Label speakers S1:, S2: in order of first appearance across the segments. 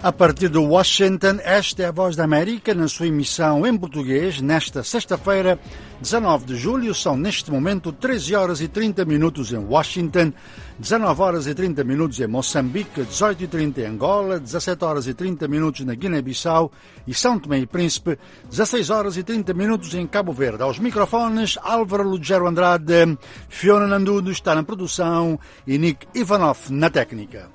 S1: A partir de Washington, esta é a Voz da América na sua emissão em português nesta sexta-feira, 19 de julho. São neste momento 13 horas e 30 minutos em Washington, 19 horas e 30 minutos em Moçambique, 18 e 30 em Angola, 17 horas e 30 minutos na Guiné-Bissau e São Tomé e Príncipe, 16 horas e 30 minutos em Cabo Verde. Aos microfones, Álvaro Lugero Andrade, Fiona Nandudo está na produção e Nick Ivanov na técnica.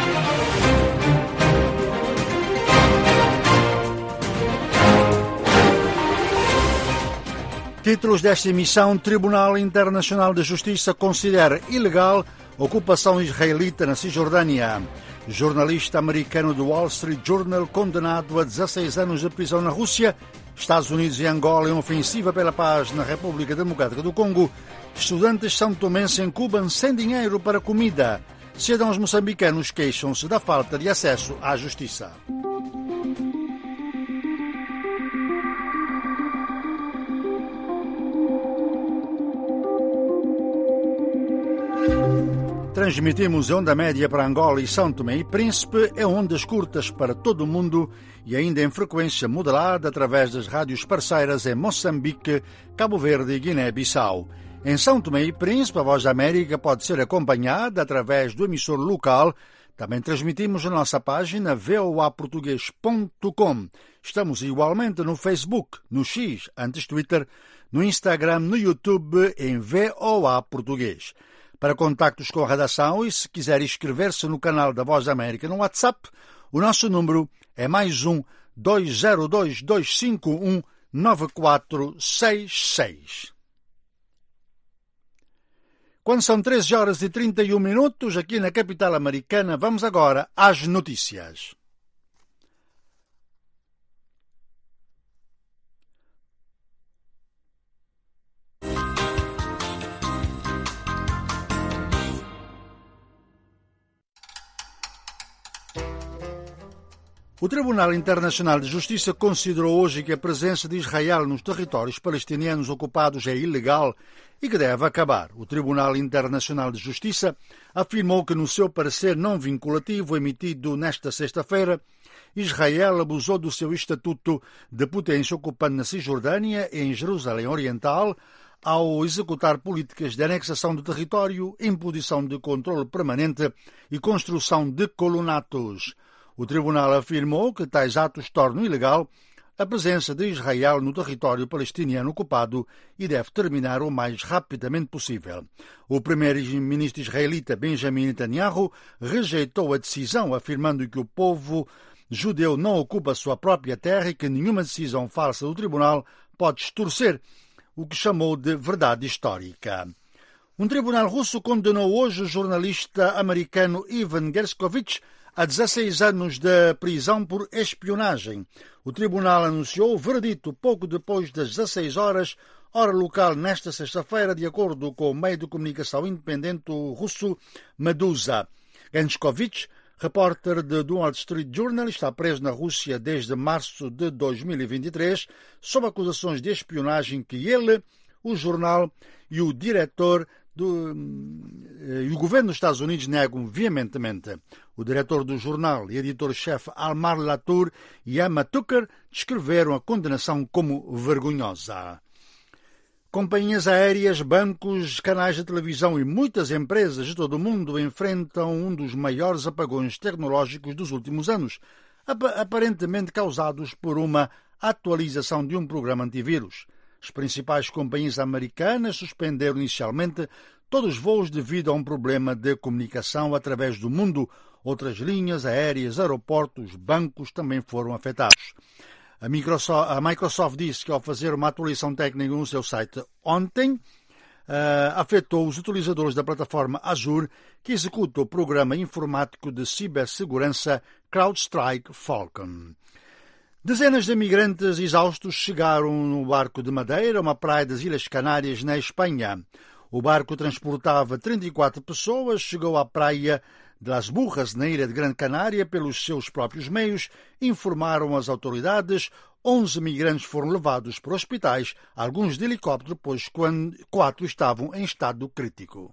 S1: Títulos desta emissão: Tribunal Internacional de Justiça considera ilegal ocupação israelita na Cisjordânia. Jornalista americano do Wall Street Journal condenado a 16 anos de prisão na Rússia. Estados Unidos e Angola em ofensiva pela paz na República Democrática do Congo. Estudantes são-tomenses em Cuba sem dinheiro para comida. Cidadãos moçambicanos queixam-se da falta de acesso à justiça. Transmitimos em onda média para Angola e São Tomé e Príncipe, em ondas curtas para todo o mundo e ainda em frequência modulada através das rádios parceiras em Moçambique, Cabo Verde e Guiné-Bissau. Em São Tomé e Príncipe, a Voz da América pode ser acompanhada através do emissor local. Também transmitimos na nossa página voaportugues.com. Estamos igualmente no Facebook, no X, antes Twitter, no Instagram, no YouTube, em VOA Português. Para contactos com a redação e se quiser inscrever-se no canal da Voz da América no WhatsApp, o nosso número é +1 202 251 9466. Quando são 13 horas e 31 minutos, aqui na capital americana, vamos agora às notícias. O Tribunal Internacional de Justiça considerou hoje que a presença de Israel nos territórios palestinianos ocupados é ilegal e que deve acabar. O Tribunal Internacional de Justiça afirmou que, no seu parecer não vinculativo emitido nesta sexta-feira, Israel abusou do seu estatuto de potência ocupante na Cisjordânia e em Jerusalém Oriental ao executar políticas de anexação do território, imposição de controle permanente e construção de colonatos. O tribunal afirmou que tais atos tornam ilegal a presença de Israel no território palestiniano ocupado e deve terminar o mais rapidamente possível. O primeiro-ministro israelita Benjamin Netanyahu rejeitou a decisão, afirmando que o povo judeu não ocupa sua própria terra e que nenhuma decisão falsa do tribunal pode distorcer o que chamou de verdade histórica. Um tribunal russo condenou hoje o jornalista americano Ivan Gershkovich a 16 anos de prisão por espionagem. O tribunal anunciou o veredito pouco depois das 16 horas, hora local, nesta sexta-feira, de acordo com o meio de comunicação independente russo Medusa. Gershkovich, repórter do Wall Street Journal, está preso na Rússia desde março de 2023, sob acusações de espionagem que ele, o jornal e o diretor e o governo dos Estados Unidos negam veementemente. O diretor do jornal e editor-chefe Almar Latour e Emma Tucker descreveram a condenação como vergonhosa. Companhias aéreas, bancos, canais de televisão e muitas empresas de todo o mundo enfrentam um dos maiores apagões tecnológicos dos últimos anos, aparentemente causados por uma atualização de um programa antivírus. As principais companhias americanas suspenderam inicialmente todos os voos devido a um problema de comunicação através do mundo. Outras linhas aéreas, aeroportos, bancos também foram afetados. A Microsoft disse que, ao fazer uma atualização técnica no seu site ontem, afetou os utilizadores da plataforma Azure, que executa o programa informático de cibersegurança CrowdStrike Falcon. Dezenas de imigrantes exaustos chegaram no barco de madeira a uma praia das Ilhas Canárias, na Espanha. O barco transportava 34 pessoas, chegou à praia de Las Burras, na ilha de Grande Canária, pelos seus próprios meios, informaram as autoridades. 11 migrantes foram levados para hospitais, alguns de helicóptero, pois 4 estavam em estado crítico.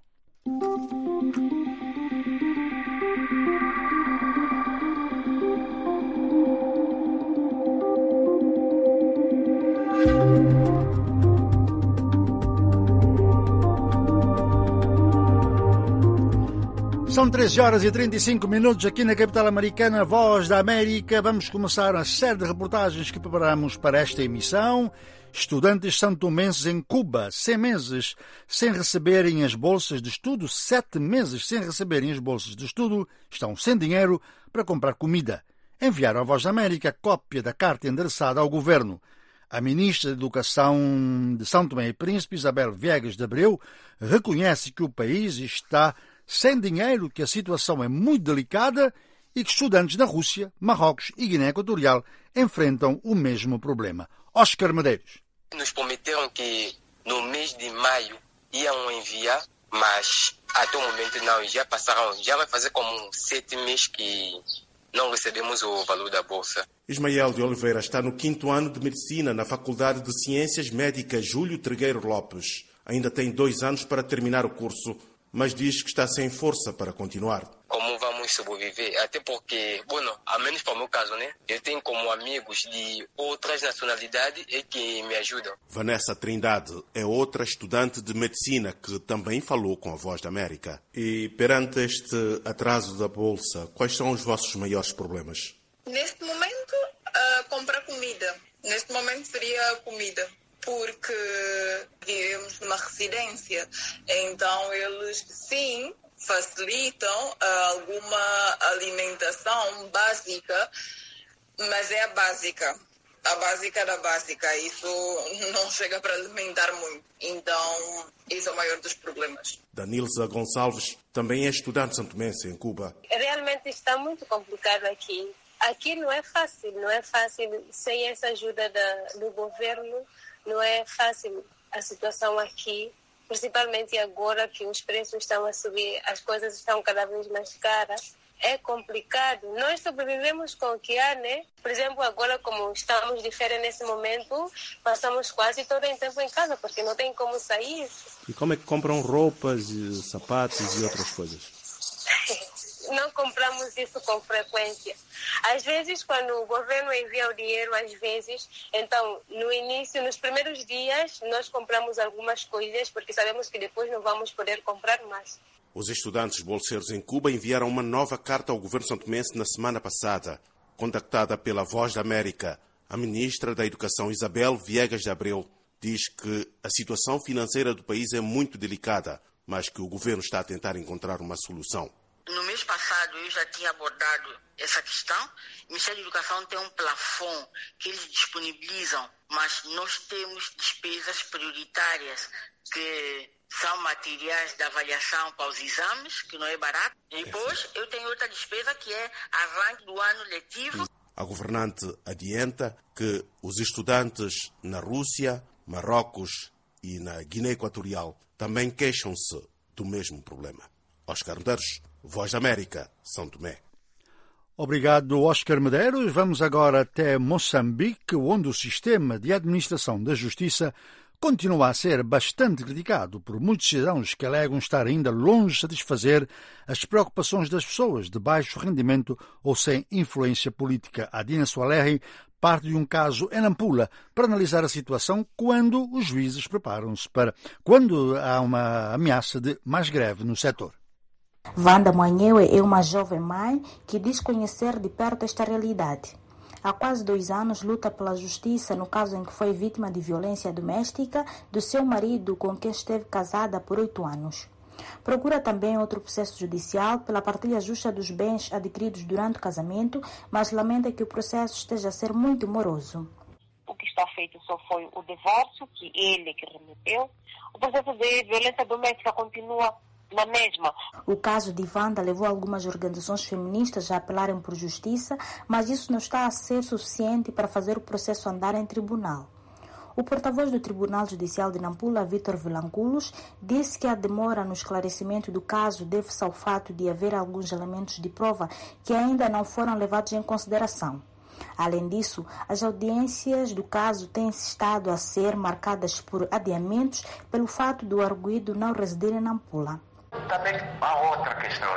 S1: São 13 horas e 35 minutos aqui na capital americana, Voz da América. Vamos começar a série de reportagens que preparamos para esta emissão. Estudantes santomenses em Cuba, 100 meses sem receberem as bolsas de estudo, 7 meses sem receberem as bolsas de estudo, estão sem dinheiro para comprar comida. Enviaram à Voz da América cópia da carta endereçada ao governo. A ministra da Educação de São Tomé e Príncipe, Isabel Viegas de Abreu, reconhece que o país está sem dinheiro, que a situação é muito delicada e que estudantes da Rússia, Marrocos e Guiné Equatorial enfrentam o mesmo problema. Oscar Medeiros.
S2: Nos prometeram que no mês de maio iam enviar, mas até o momento não, já passaram, já vai fazer como 7 meses que não recebemos o valor da bolsa.
S3: Ismael de Oliveira está no 5º ano de Medicina na Faculdade de Ciências Médicas Júlio Trigueiro Lopes. Ainda tem 2 anos para terminar o curso, mas diz que está sem força para continuar.
S2: Como vamos sobreviver? Até porque, ao menos para o meu caso, né? Eu tenho como amigos de outras nacionalidades e que me ajudam.
S3: Vanessa Trindade é outra estudante de medicina que também falou com a Voz da América. E perante este atraso da bolsa, quais são os vossos maiores problemas?
S4: Neste momento, comprar comida. Neste momento seria comida. Porque vivemos numa residência, então eles sim facilitam alguma alimentação básica, mas é a básica da básica, isso não chega para alimentar muito, então isso é o maior dos problemas.
S3: Danilza Gonçalves também é estudante santomense em Cuba.
S5: Realmente está muito complicado aqui. Aqui não é fácil sem essa ajuda do governo. Não é fácil a situação aqui, principalmente agora que os preços estão a subir, as coisas estão cada vez mais caras. É complicado. Nós sobrevivemos com o que há, né? Por exemplo, agora como estamos de férias nesse momento, passamos quase todo o tempo em casa, porque não tem como sair.
S3: E como é que compram roupas, sapatos e outras coisas?
S5: Não compramos isso com frequência. Às vezes, quando o governo envia o dinheiro, então, no início, nos primeiros dias, nós compramos algumas coisas, porque sabemos que depois não vamos poder comprar mais.
S3: Os estudantes bolseiros em Cuba enviaram uma nova carta ao governo santomense na semana passada. Contactada pela Voz da América, a ministra da Educação, Isabel Viegas de Abreu, diz que a situação financeira do país é muito delicada, mas que o governo está a tentar encontrar uma solução.
S6: No mês passado eu já tinha abordado essa questão. O Ministério da Educação tem um plafond que eles disponibilizam, mas nós temos despesas prioritárias que são materiais de avaliação para os exames, que não é barato. E depois eu tenho outra despesa que é arranque do ano letivo.
S3: A governante adianta que os estudantes na Rússia, Marrocos e na Guiné Equatorial também queixam-se do mesmo problema. Oscar Medeiros, Voz da América, São Tomé.
S1: Obrigado, Oscar Medeiros. Vamos agora até Moçambique, onde o sistema de administração da justiça continua a ser bastante criticado por muitos cidadãos que alegam estar ainda longe de satisfazer as preocupações das pessoas de baixo rendimento ou sem influência política. A Dina Soalerri parte de um caso em Nampula para analisar a situação quando os juízes preparam-se quando há uma ameaça de mais greve no setor.
S7: Wanda Manhewe é uma jovem mãe que diz conhecer de perto esta realidade. Há quase 2 anos luta pela justiça no caso em que foi vítima de violência doméstica do seu marido, com quem esteve casada por 8 anos. Procura também outro processo judicial pela partilha justa dos bens adquiridos durante o casamento, mas lamenta que o processo esteja a ser muito moroso.
S8: O que está feito só foi o divórcio, que ele que remeteu. O processo de violência doméstica continua na mesma.
S7: O caso de Wanda levou algumas organizações feministas a apelarem por justiça, mas isso não está a ser suficiente para fazer o processo andar em tribunal. O porta-voz do Tribunal Judicial de Nampula, Vítor Vilanculos, disse que a demora no esclarecimento do caso deve-se ao fato de haver alguns elementos de prova que ainda não foram levados em consideração. Além disso, as audiências do caso têm estado a ser marcadas por adiamentos pelo fato do arguido não residir em Nampula.
S9: Também há outra questão,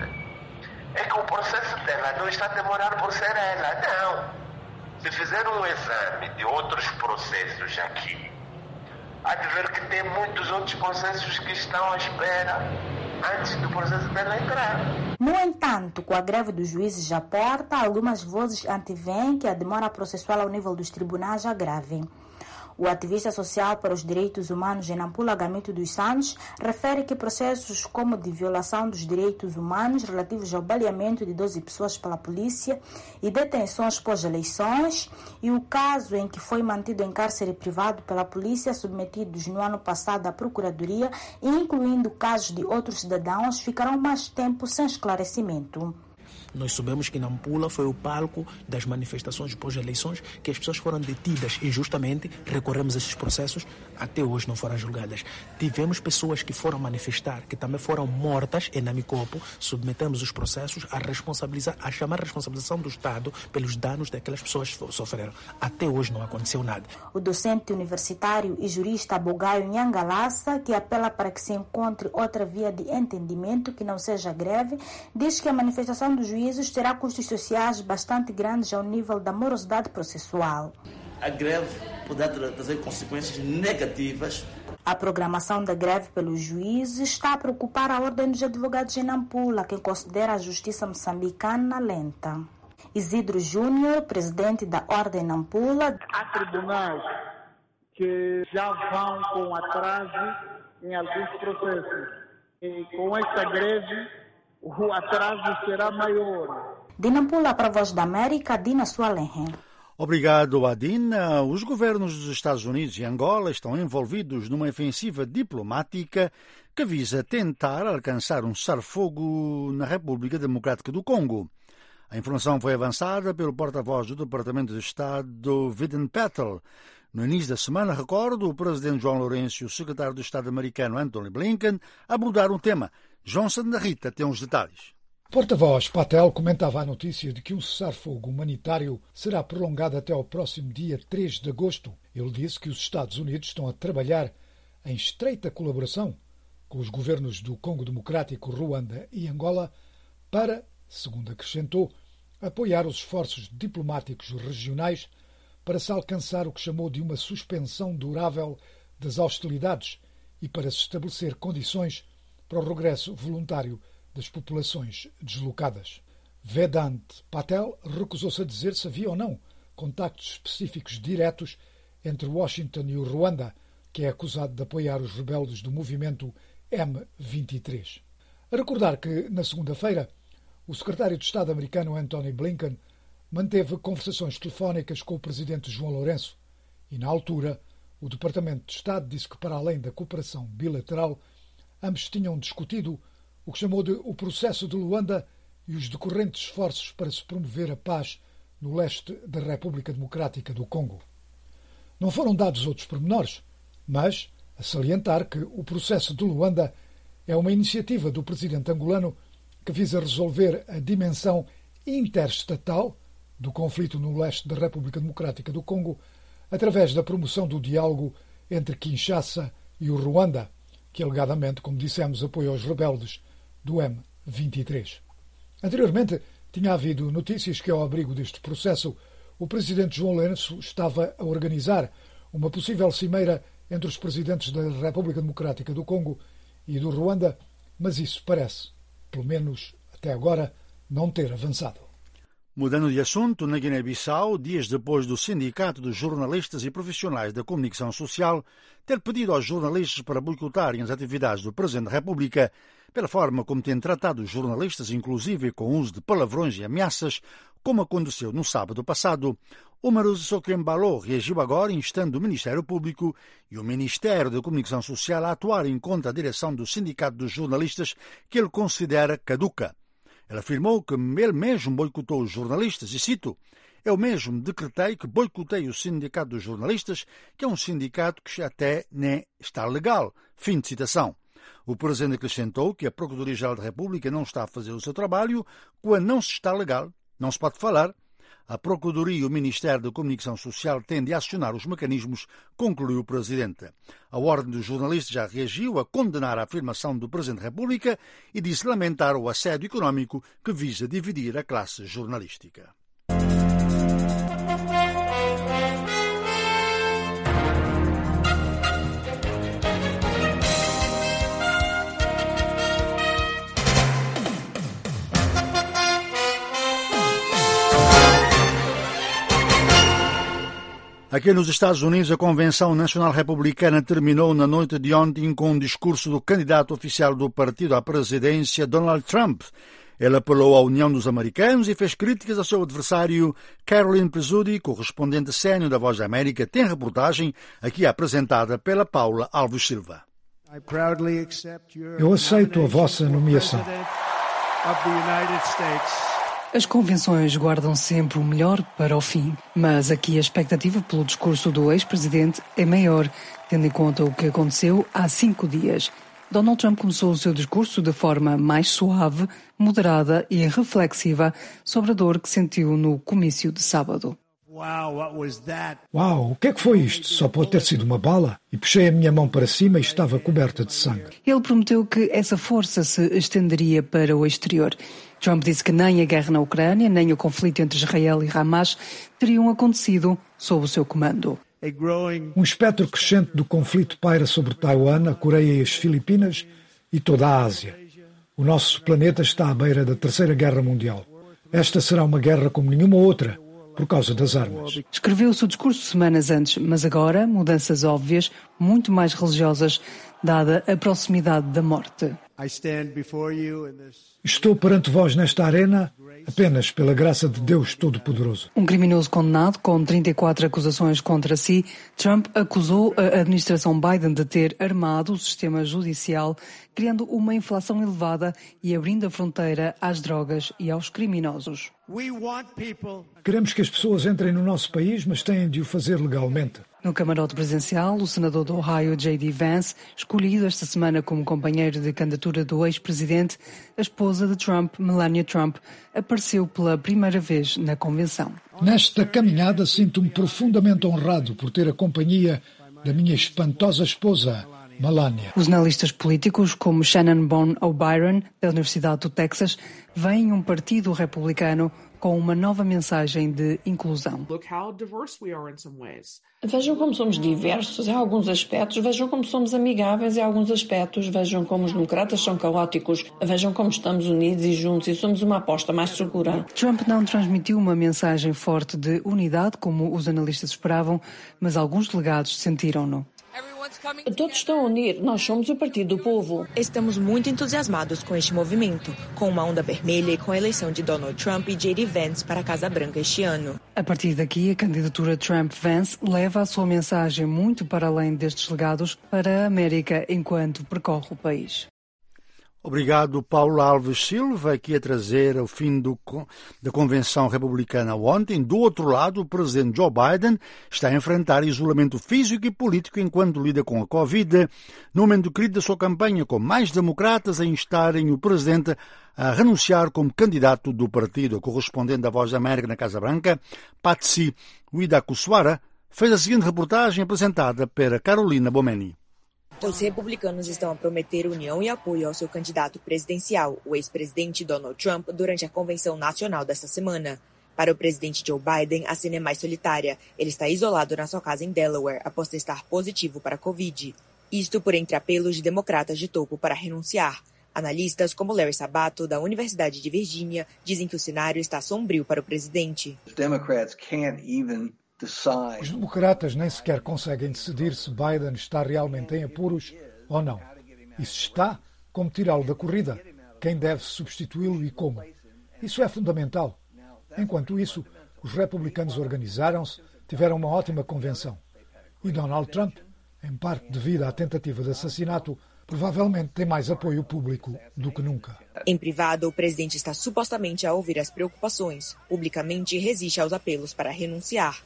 S9: é que o processo dela não está a demorar por ser ela, não. Se fizer um exame de outros processos aqui, há de ver que tem muitos outros processos que estão à espera. antes do processo dela entrar.
S7: No entanto, com a greve dos juízes à porta, algumas vozes antevêm que a demora processual ao nível dos tribunais agrave. O ativista social para os direitos humanos em Nampula, Gamito dos Santos, refere que processos como de violação dos direitos humanos relativos ao baleamento de 12 pessoas pela polícia e detenções pós-eleições e o caso em que foi mantido em cárcere privado pela polícia, submetidos no ano passado à Procuradoria, incluindo casos de outros cidadãos, ficarão mais tempo sem esclarecimento.
S10: Nós soubemos que Nampula foi o palco das manifestações pós-eleições, que as pessoas foram detidas injustamente, recorremos a esses processos, até hoje não foram julgadas. Tivemos pessoas que foram manifestar, que também foram mortas em Namicopo, submetemos os processos a chamar a responsabilização do Estado pelos danos daquelas pessoas que sofreram. Até hoje não aconteceu nada.
S7: O docente universitário e jurista Bogaio Nhangalassa, que apela para que se encontre outra via de entendimento que não seja greve, diz que a manifestação dos juízes terá custos sociais bastante grandes ao nível da morosidade processual.
S11: A greve poderá trazer consequências negativas.
S7: A programação da greve pelos juízes está a preocupar a Ordem dos Advogados em Nampula, que considera a justiça moçambicana lenta. Isidro Júnior, presidente da Ordem Nampula.
S12: Há tribunais que já vão com atraso em alguns processos. E com esta greve, o atraso será maior.
S7: De Nampula para a Voz da América, Dina Sualenhe.
S1: Obrigado, Adina. Os governos dos Estados Unidos e Angola estão envolvidos numa ofensiva diplomática que visa tentar alcançar um cessar-fogo na República Democrática do Congo. A informação foi avançada pelo porta-voz do Departamento de Estado, Vedant Patel. No início da semana, recordo, o presidente João Lourenço e o secretário de Estado americano Antony Blinken abordaram o tema. Johnson da Rita tem os detalhes.
S13: O porta-voz Patel comentava a notícia de que um cessar-fogo humanitário será prolongado até ao próximo dia 3 de agosto. Ele disse que os Estados Unidos estão a trabalhar em estreita colaboração com os governos do Congo Democrático, Ruanda e Angola para, segundo acrescentou, apoiar os esforços diplomáticos regionais para se alcançar o que chamou de uma suspensão durável das hostilidades e para se estabelecer condições para o regresso voluntário das populações deslocadas. Vedant Patel recusou-se a dizer se havia ou não contactos específicos diretos entre Washington e o Ruanda, que é acusado de apoiar os rebeldes do movimento M23. A recordar que, na segunda-feira, o secretário de Estado americano Antony Blinken manteve conversações telefónicas com o presidente João Lourenço e, na altura, o Departamento de Estado disse que, para além da cooperação bilateral, ambos tinham discutido o que chamou de o processo de Luanda e os decorrentes esforços para se promover a paz no leste da República Democrática do Congo. Não foram dados outros pormenores, mas a salientar que o processo de Luanda é uma iniciativa do presidente angolano que visa resolver a dimensão interestatal do conflito no leste da República Democrática do Congo através da promoção do diálogo entre Kinshasa e o Ruanda, que alegadamente, como dissemos, apoia os rebeldes do M23. Anteriormente, tinha havido notícias que, ao abrigo deste processo, o presidente João Lourenço estava a organizar uma possível cimeira entre os presidentes da República Democrática do Congo e do Ruanda, mas isso parece, pelo menos até agora, não ter avançado.
S1: Mudando de assunto, na Guiné-Bissau, dias depois do Sindicato dos Jornalistas e Profissionais da Comunicação Social ter pedido aos jornalistas para boicotarem as atividades do Presidente da República pela forma como tem tratado os jornalistas, inclusive com o uso de palavrões e ameaças, como aconteceu no sábado passado, Omarus Soquembaló reagiu agora instando o Ministério Público e o Ministério da Comunicação Social a atuarem contra a direção do Sindicato dos Jornalistas, que ele considera caduca. Ele afirmou que ele mesmo boicotou os jornalistas, e cito, eu mesmo decretei que boicotei o Sindicato dos Jornalistas, que é um sindicato que até nem está legal. Fim de citação. O presidente acrescentou que a Procuradoria-Geral da República não está a fazer o seu trabalho quando não se está legal, não se pode falar. A Procuradoria e o Ministério da Comunicação Social têm de acionar os mecanismos, concluiu o presidente. A Ordem dos Jornalistas já reagiu a condenar a afirmação do Presidente da República e disse lamentar o assédio económico que visa dividir a classe jornalística. Aqui nos Estados Unidos, a Convenção Nacional Republicana terminou na noite de ontem com um discurso do candidato oficial do partido à presidência, Donald Trump. Ele apelou à união dos americanos e fez críticas ao seu adversário, Caroline Presudi, correspondente sénior da Voz da América. Tem reportagem aqui apresentada pela Paula Alves Silva.
S13: Eu aceito a vossa nomeação.
S14: As convenções guardam sempre o melhor para o fim, mas aqui a expectativa pelo discurso do ex-presidente é maior, tendo em conta o que aconteceu há 5 dias. Donald Trump começou o seu discurso de forma mais suave, moderada e reflexiva sobre a dor que sentiu no comício de sábado.
S13: Uau, o que é que foi isto? Só pode ter sido uma bala? E puxei a minha mão para cima e estava coberta de sangue.
S14: Ele prometeu que essa força se estenderia para o exterior. Trump disse que nem a guerra na Ucrânia, nem o conflito entre Israel e Hamas teriam acontecido sob o seu comando.
S13: Um espectro crescente do conflito paira sobre Taiwan, a Coreia e as Filipinas e toda a Ásia. O nosso planeta está à beira da Terceira Guerra Mundial. Esta será uma guerra como nenhuma outra, por causa das armas.
S14: Escreveu o seu discurso semanas antes, mas agora mudanças óbvias, muito mais religiosas, dada a proximidade da morte.
S13: Estou perante vós nesta arena apenas pela graça de Deus Todo-Poderoso.
S14: Um criminoso condenado com 34 acusações contra si, Trump acusou a administração Biden de ter armado o sistema judicial, criando uma inflação elevada e abrindo a fronteira às drogas e aos criminosos.
S13: Queremos que as pessoas entrem no nosso país, mas têm de o fazer legalmente.
S14: No camarote presidencial, o senador do Ohio, J.D. Vance, escolhido esta semana como companheiro de candidatura do ex-presidente, a esposa de Trump, Melania Trump, apareceu pela primeira vez na convenção.
S13: Nesta caminhada sinto-me profundamente honrado por ter a companhia da minha espantosa esposa, Melania.
S14: Os analistas políticos, como Shannon Bourne O'Brien, da Universidade do Texas, veem um partido republicano com uma nova mensagem de inclusão.
S15: Vejam como somos diversos em alguns aspectos, vejam como somos amigáveis em alguns aspectos, vejam como os democratas são caóticos, vejam como estamos unidos e juntos e somos uma aposta mais segura.
S14: Trump não transmitiu uma mensagem forte de unidade, como os analistas esperavam, mas alguns delegados sentiram-no.
S15: Todos estão a unir, nós somos o Partido do Povo.
S16: Estamos muito entusiasmados com este movimento, com uma onda vermelha e com a eleição de Donald Trump e J.D. Vance para a Casa Branca este ano.
S14: A partir daqui, a candidatura Trump-Vance leva a sua mensagem muito para além destes legados para a América enquanto percorre o país.
S1: Obrigado, Paulo Alves Silva, aqui a trazer o fim da Convenção Republicana ontem. Do outro lado, o presidente Joe Biden está a enfrentar isolamento físico e político enquanto lida com a Covid, no momento crítico da sua campanha, com mais democratas a instarem o presidente a renunciar como candidato do partido. O correspondente da Voz da América na Casa Branca, Patsy Widakuswara, fez a seguinte reportagem apresentada pela Carolina Bomeni.
S16: Os republicanos estão a prometer união e apoio ao seu candidato presidencial, o ex-presidente Donald Trump, durante a convenção nacional desta semana. Para o presidente Joe Biden, a cena é mais solitária. Ele está isolado na sua casa em Delaware após testar positivo para a Covid. Isto por entre apelos de democratas de topo para renunciar. Analistas como Larry Sabato, da Universidade de Virgínia, dizem que o cenário está sombrio para o presidente.
S13: Os democratas nem sequer conseguem decidir se Biden está realmente em apuros ou não. E se está, como tirá-lo da corrida? Quem deve substituí-lo e como? Isso é fundamental. Enquanto isso, os republicanos organizaram-se, tiveram uma ótima convenção. E Donald Trump, em parte devido à tentativa de assassinato, provavelmente tem mais apoio público do que nunca.
S16: Em privado, o presidente está supostamente a ouvir as preocupações. Publicamente, resiste aos apelos para renunciar.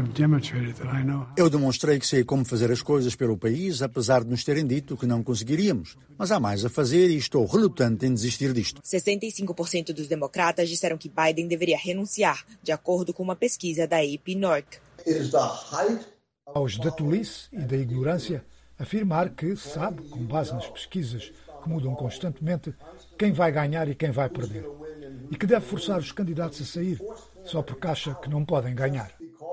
S1: Eu demonstrei que sei como fazer as coisas pelo país, apesar de nos terem dito que não conseguiríamos. Mas há mais a fazer e estou relutante em desistir disto.
S16: 65% dos democratas disseram que Biden deveria renunciar, de acordo com uma pesquisa da AP North.
S13: Aos da tolice e da ignorância, afirmar que sabe, com base nas pesquisas que mudam constantemente, quem vai ganhar e quem vai perder. E que deve forçar os candidatos a sair, só porque acha que não podem ganhar.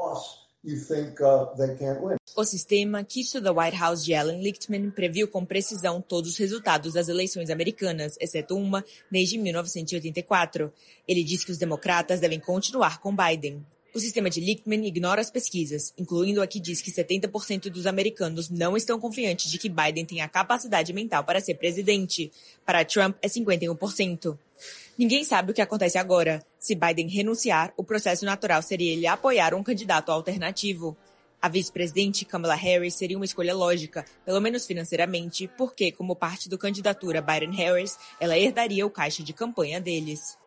S16: O sistema Keys to the White House de Alan Lichtman previu com precisão todos os resultados das eleições americanas, exceto uma, desde 1984. Ele disse que os democratas devem continuar com Biden. O sistema de Lichtman ignora as pesquisas, incluindo a que diz que 70% dos americanos não estão confiantes de que Biden tenha a capacidade mental para ser presidente. Para Trump, é 51%. Ninguém sabe o que acontece agora. Se Biden renunciar, o processo natural seria ele apoiar um candidato alternativo. A vice-presidente Kamala Harris seria uma escolha lógica, pelo menos financeiramente, porque, como parte da candidatura Biden-Harris, ela herdaria o caixa de campanha deles.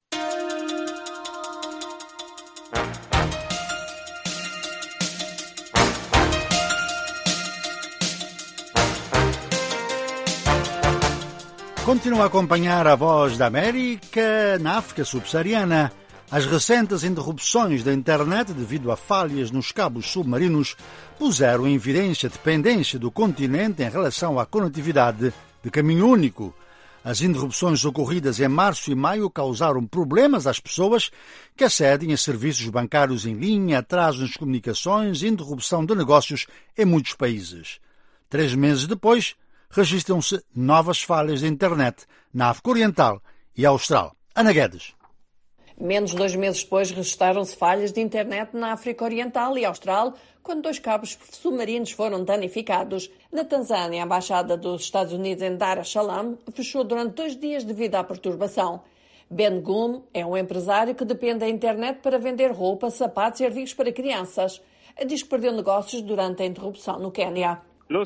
S1: Continua a acompanhar a Voz da América. Na África subsaariana, as recentes interrupções da internet devido a falhas nos cabos submarinos puseram em evidência a dependência do continente em relação à conectividade de caminho único. As interrupções ocorridas em março e maio causaram problemas às pessoas que acedem a serviços bancários em linha, atraso nas comunicações e interrupção de negócios em muitos países. 3 meses depois, registram-se novas falhas de internet na África Oriental e Austral. Ana Guedes.
S15: Menos de 2 meses depois, registaram-se falhas de internet na África Oriental e Austral, quando 2 cabos submarinos foram danificados. Na Tanzânia, a Embaixada dos Estados Unidos em Dar es Salaam fechou durante 2 dias devido à perturbação. Ben Goom é um empresário que depende da internet para vender roupa, sapatos e artigos para crianças. Diz que perdeu negócios durante a interrupção no Quênia.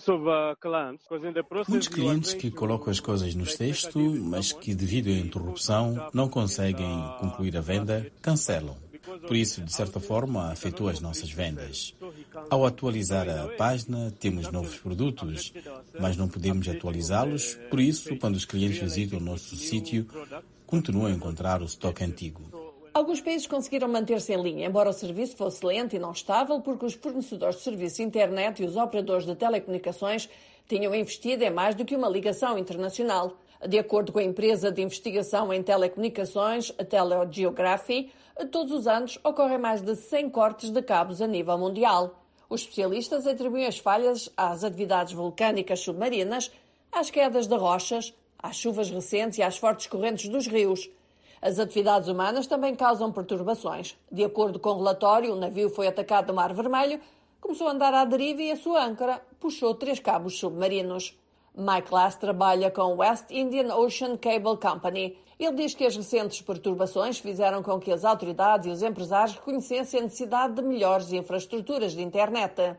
S17: Muitos clientes que colocam as coisas no cesto, mas que devido à interrupção não conseguem concluir a venda, cancelam. Por isso, de certa forma, afetou as nossas vendas. Ao atualizar a página, temos novos produtos, mas não podemos atualizá-los. Por isso, quando os clientes visitam o nosso sítio, continuam a encontrar o estoque antigo.
S15: Alguns países conseguiram manter-se em linha, embora o serviço fosse lento e não estável, porque os fornecedores de serviços de internet e os operadores de telecomunicações tinham investido em mais do que uma ligação internacional. De acordo com a empresa de investigação em telecomunicações, a Telegeography, todos os anos ocorrem mais de 100 cortes de cabos a nível mundial. Os especialistas atribuem as falhas às atividades vulcânicas submarinas, às quedas de rochas, às chuvas recentes e às fortes correntes dos rios. As atividades humanas também causam perturbações. De acordo com o relatório, o navio foi atacado no Mar Vermelho, começou a andar à deriva e a sua âncora puxou 3 cabos submarinos. Mike Lass trabalha com o West Indian Ocean Cable Company. Ele diz que as recentes perturbações fizeram com que as autoridades e os empresários reconhecessem a necessidade de melhores infraestruturas de internet.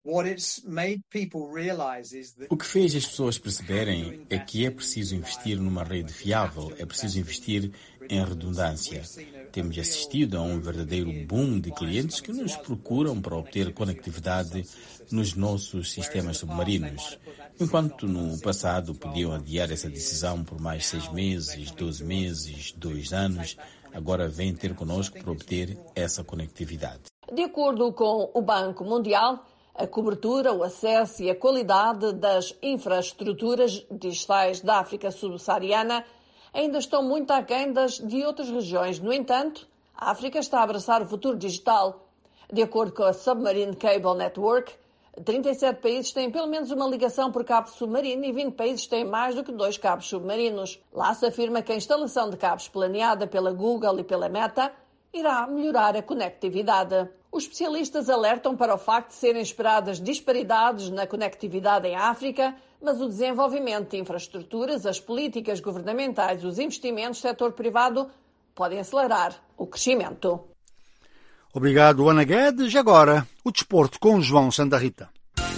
S17: O que fez as pessoas perceberem é que é preciso investir numa rede fiável, é preciso investir em redundância. Temos assistido a um verdadeiro boom de clientes que nos procuram para obter conectividade nos nossos sistemas submarinos. Enquanto no passado podiam adiar essa decisão por mais 6 meses, 12 meses, 2 anos, agora vêm ter conosco para obter essa conectividade.
S15: De acordo com o Banco Mundial, a cobertura, o acesso e a qualidade das infraestruturas digitais da África subsaariana ainda estão muito aquém das de outras regiões. No entanto, a África está a abraçar o futuro digital. De acordo com a Submarine Cable Network, 37 países têm pelo menos uma ligação por cabo submarino e 20 países têm mais do que 2 cabos submarinos. Lá se afirma que a instalação de cabos planeada pela Google e pela Meta irá melhorar a conectividade. Os especialistas alertam para o facto de serem esperadas disparidades na conectividade em África, mas o desenvolvimento de infraestruturas, as políticas governamentais e os investimentos do setor privado podem acelerar o crescimento.
S1: Obrigado, Ana Guedes. Agora, o desporto com João Santa Rita.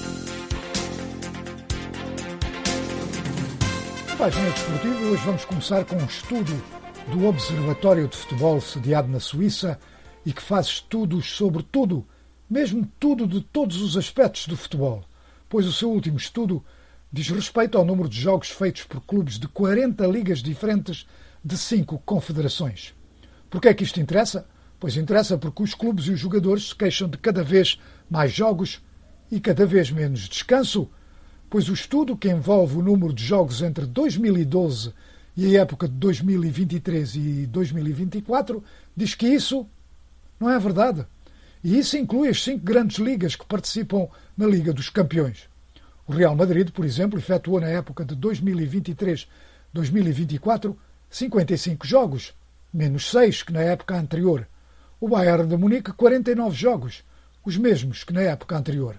S13: Página desportiva, hoje vamos começar com um estudo do Observatório de Futebol sediado na Suíça e que faz estudos sobre tudo, mesmo tudo de todos os aspectos do futebol, pois o seu último estudo diz respeito ao número de jogos feitos por clubes de 40 ligas diferentes de 5 confederações. Por que é que isto interessa? Pois interessa porque os clubes e os jogadores se queixam de cada vez mais jogos e cada vez menos descanso, pois o estudo, que envolve o número de jogos entre 2012 e a época de 2023 e 2024, diz que isso não é verdade. E isso inclui as 5 grandes ligas que participam na Liga dos Campeões. O Real Madrid, por exemplo, efetuou na época de 2023-2024 55 jogos, menos 6 que na época anterior. o Bayern de Munique 49 jogos, os mesmos que na época anterior.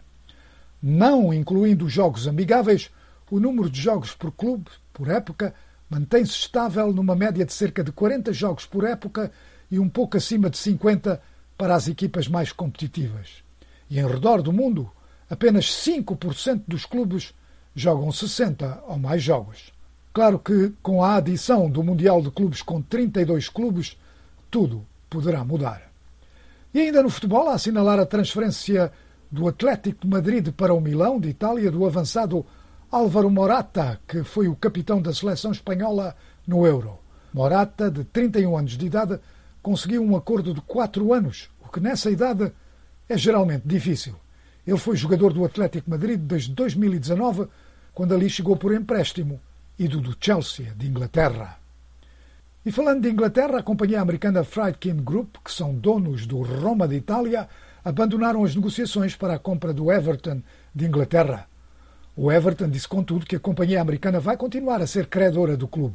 S13: Não incluindo os jogos amigáveis, o número de jogos por clube, por época, mantém-se estável numa média de cerca de 40 jogos por época e um pouco acima de 50 para as equipas mais competitivas. E em redor do mundo, apenas 5% dos clubes jogam 60 ou mais jogos. Claro que, com a adição do Mundial de Clubes com 32 clubes, tudo poderá mudar. E ainda no futebol, a assinalar a transferência do Atlético de Madrid para o Milão, de Itália, do avançado Álvaro Morata, que foi o capitão da seleção espanhola no Euro. Morata, de 31 anos de idade, conseguiu um acordo de 4 anos, o que nessa idade é geralmente difícil. Ele foi jogador do Atlético de Madrid desde 2019, quando ali chegou por empréstimo, e do Chelsea, de Inglaterra. E falando de Inglaterra, a companhia americana Friedkin Group, que são donos do Roma de Itália, abandonaram as negociações para a compra do Everton de Inglaterra. O Everton disse, contudo, que a companhia americana vai continuar a ser credora do clube.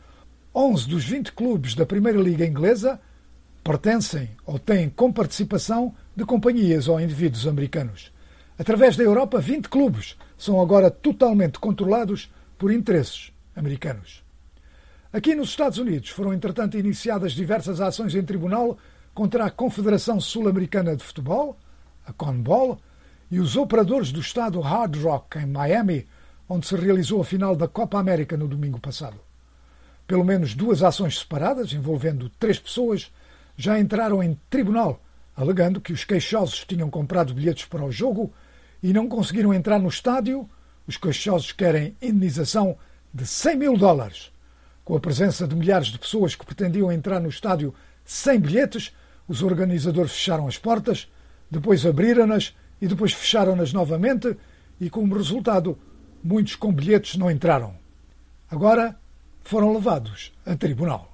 S13: 11 dos 20 clubes da Primeira Liga Inglesa pertencem ou têm comparticipação de companhias ou indivíduos americanos. Através da Europa, 20 clubes são agora totalmente controlados por interesses americanos. Aqui nos Estados Unidos foram, entretanto, iniciadas diversas ações em tribunal contra a Confederação Sul-Americana de Futebol, a CONMEBOL, e os operadores do estado Hard Rock, em Miami, onde se realizou a final da Copa América no domingo passado. Pelo menos 2 ações separadas, envolvendo 3 pessoas, já entraram em tribunal, alegando que os queixosos tinham comprado bilhetes para o jogo e não conseguiram entrar no estádio. Os queixosos querem indenização de $100 mil. Com a presença de milhares de pessoas que pretendiam entrar no estádio sem bilhetes, os organizadores fecharam as portas, depois abriram-nas e depois fecharam-nas novamente e, como resultado, muitos com bilhetes não entraram. Agora foram levados a tribunal.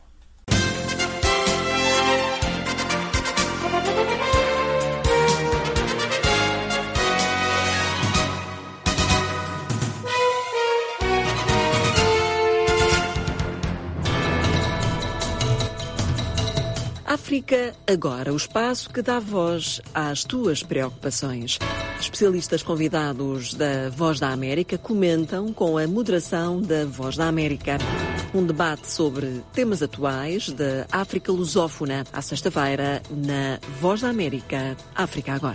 S18: África Agora, o espaço que dá voz às tuas preocupações. Especialistas convidados da Voz da América comentam com a moderação da Voz da América. Um debate sobre temas atuais da África lusófona, à sexta-feira, na Voz da América, África Agora.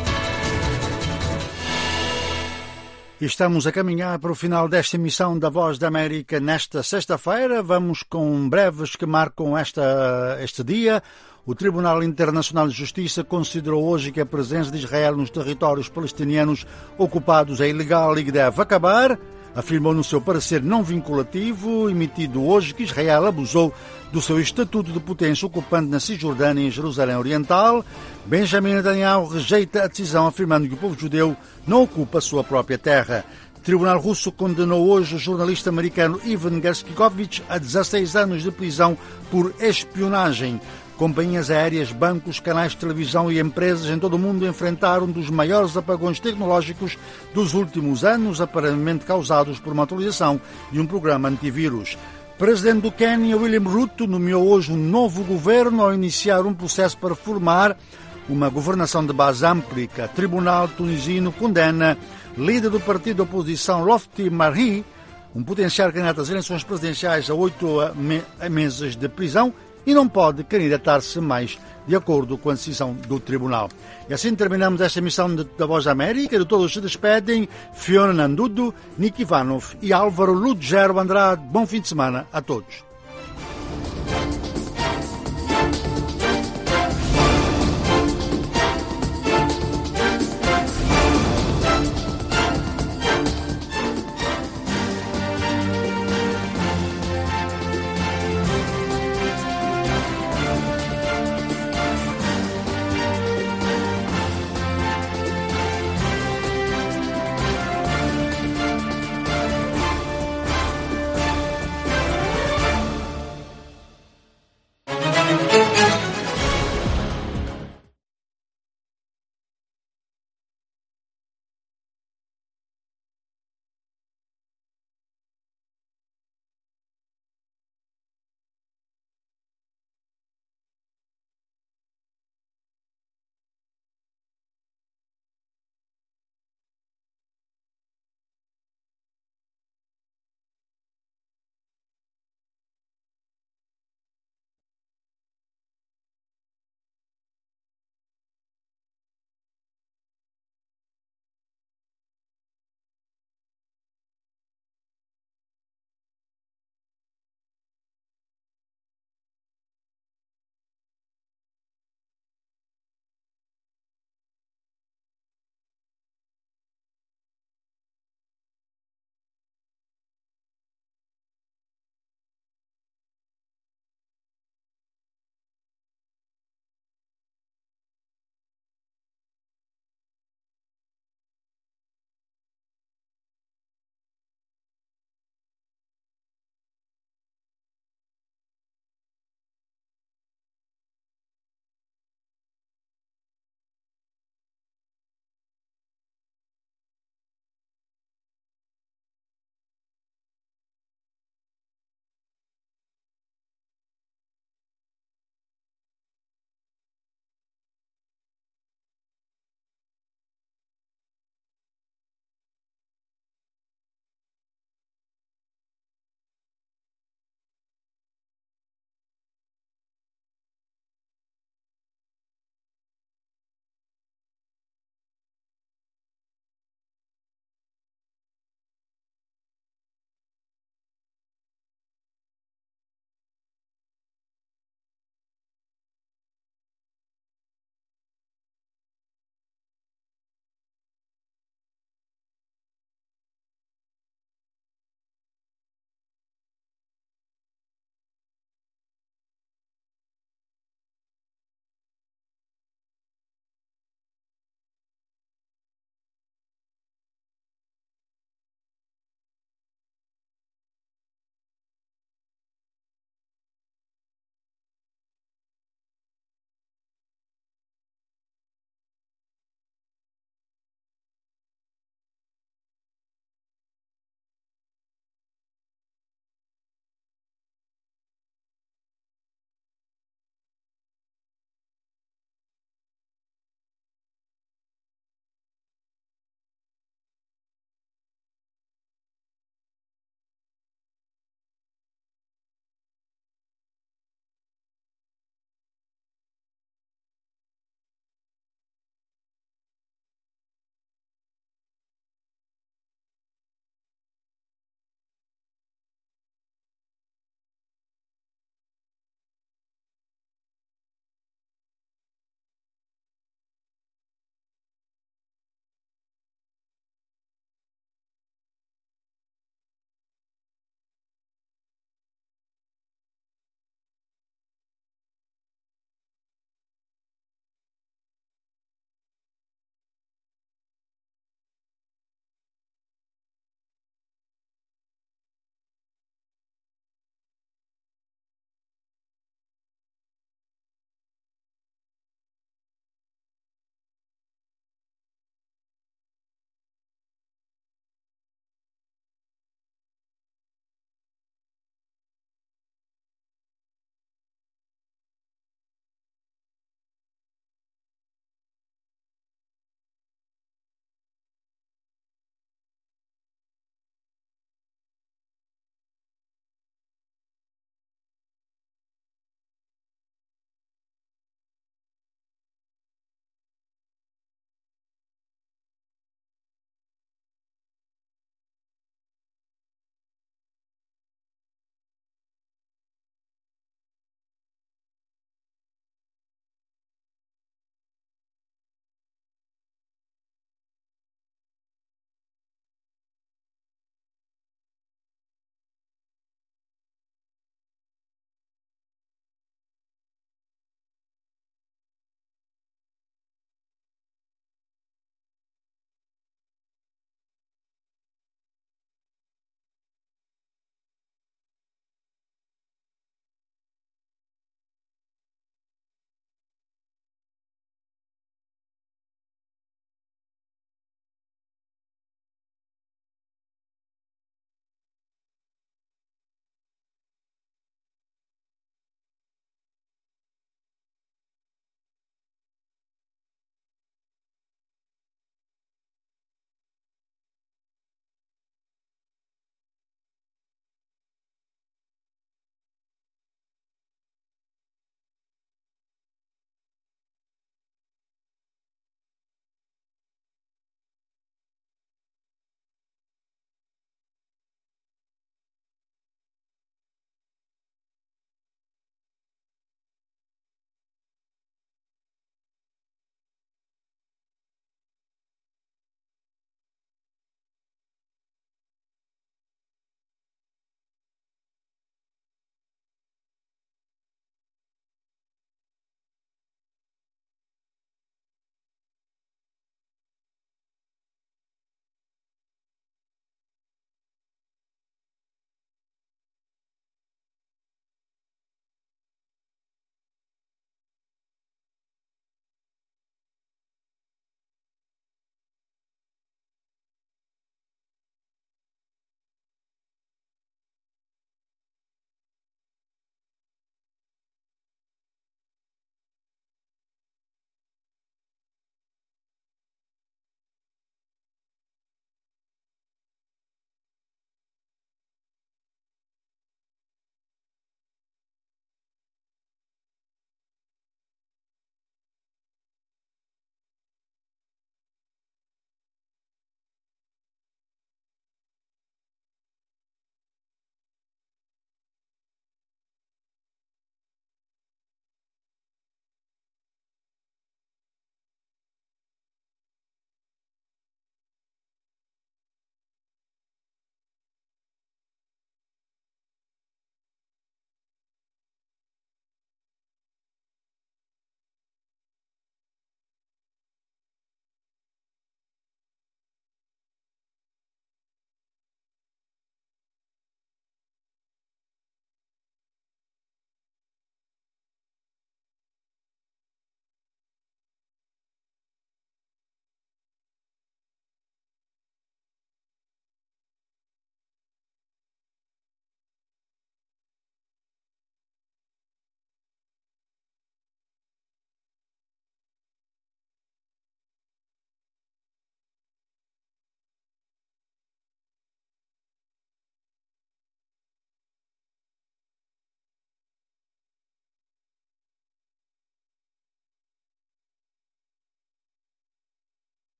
S1: Estamos a caminhar para o final desta emissão da Voz da América nesta sexta-feira. Vamos com breves que marcam este dia. O Tribunal Internacional de Justiça considerou hoje que a presença de Israel nos territórios palestinianos ocupados é ilegal e que deve acabar. Afirmou no seu parecer não vinculativo, emitido hoje, que Israel abusou do seu estatuto de potência ocupante na Cisjordânia e em Jerusalém Oriental. Benjamin Netanyahu rejeita a decisão, afirmando que o povo judeu não ocupa a sua própria terra. O Tribunal Russo condenou hoje o jornalista americano Ivan Gershkovich a 16 anos de prisão por espionagem. Companhias aéreas, bancos, canais de televisão e empresas em todo o mundo enfrentaram um dos maiores apagões tecnológicos dos últimos anos, aparentemente causados por uma atualização de um programa antivírus. O presidente do Quênia, William Ruto, nomeou hoje um novo governo ao iniciar um processo para formar uma governação de base ampla. O Tribunal tunisino condena líder do partido da oposição, Lofti Marhi, um potencial candidato às eleições presidenciais, a 8 meses de prisão, e não pode candidatar-se mais, de acordo com a decisão do Tribunal. E assim terminamos esta emissão da Voz da América. De todos se despedem Fiona Nandudo, Nick Ivanov e Álvaro Ludgero Andrade. Bom fim de semana a todos.